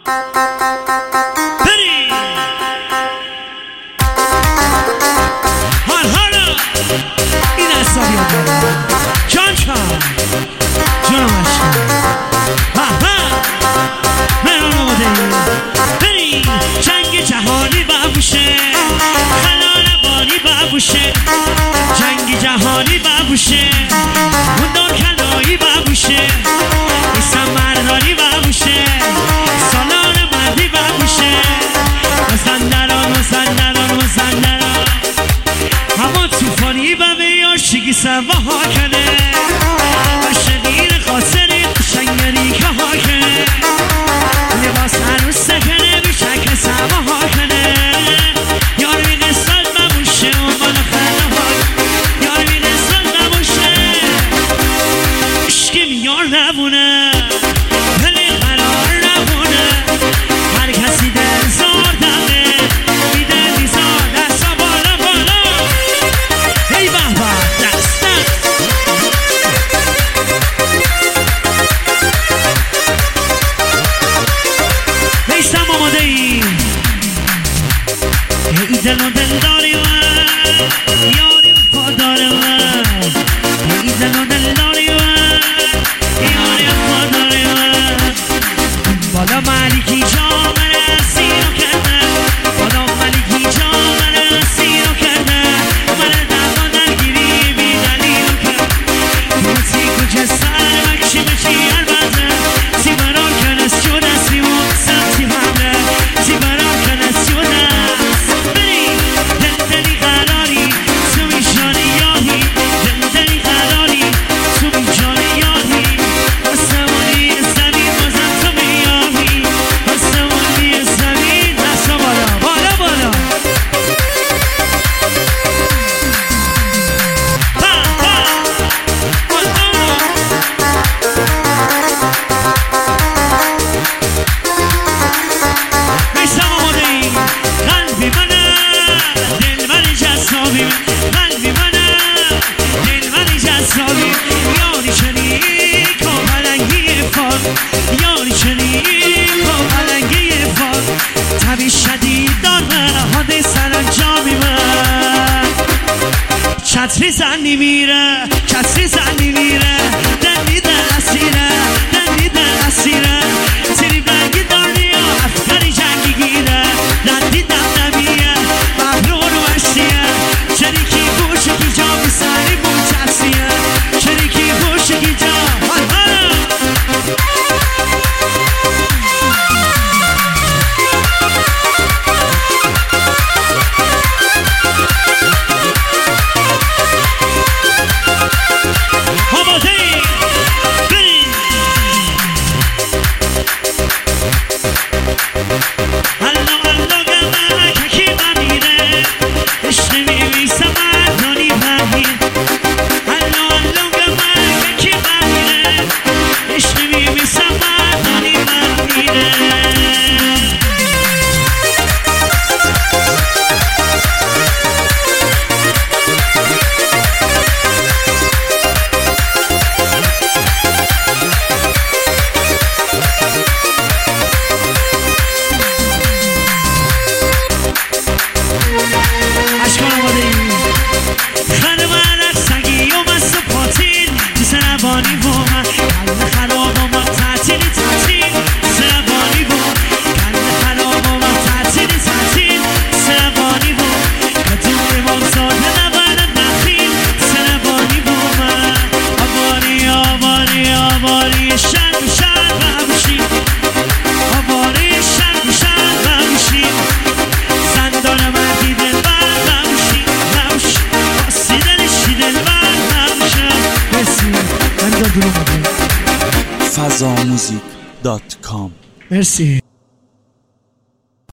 بریم حالا این اصابی ها دارم جان جانم عشقم مهران آماده بریم جنگ جهانی بابوشه خلال بانی بابوشه جنگ جهانی بابوشه اون دار کلایی بابوشه ایسان مردانی بابوشه سالار مردی بابوشه مزندران همون توفانی بابه عاشقی سواها کنه عاشقین خاطری قشنگری که ها کنه لباس عروس سکنه بیشک سواها کنه یار بی قصد بابوشه اون بالا خنده های یار بی قصد بابوشه عشقی میار نبونه ولی قرار نبونه هر کسی دل زار دمه میده میزار دستا بالا بالا هی بابا دست نیستم آماده ای ای دل و دل داری من یاری وفادار من ای دل و دل داری من یاری وفادار من بالا ملکی جا من اسیرو کرده بالا ملکی جا من اسیرو کرده من دفا درگیری بی دلیلو کرد توتی کجه سر مکشی بچی البته سی برار کنست شده سی مقصد سی حمله سی برار کنست شده بری دلدلی قراری تو میشانی یادی دلدلی قراری تو میشانی یادی آسمانی زمین بازم تو میابی آسمانی زمین دستا بالا بالا بالا نیستم آماده ای قلبی منم دل من جذابی قلبی منم دل من جذابی یاری شریک و پلنگی فال یاری شریک و پلنگی فال طبی شدید داره حاده سرانجامی من چتری زنی میره چتری زنی میره دلی دل اسیره دلی دل اسیره سری بلنگی داری افکاری جنگی گیره دندی دمدمیه مغرور و اشتیه شریکی گوشکی جا بی سری بود تفسیه شریکی گوشکی جا آماده بریم الله الله گمه ککی بمیره عشق میویسم مردانی بمیر الله الله گمه ککی بمیره عشق میویسم مردانی بمیره اشکال آماده ای خانم علک سگی و مست و پاتین سربانی با من کل خراب و من تعطیلی تعطیل سربانی با کل خراب و من تعطیلی تعطیل سربانی با کدوم ما زاده نبرد نخیل سربانی با من آباری آباری آباری شرق و شرق بمشی آباری شرق و شرق بمشی زندان مردی دل بر بمشی بمشی باسی دلشی دل بر بمشی مرسی من دادونم fazamuzik.com مرسی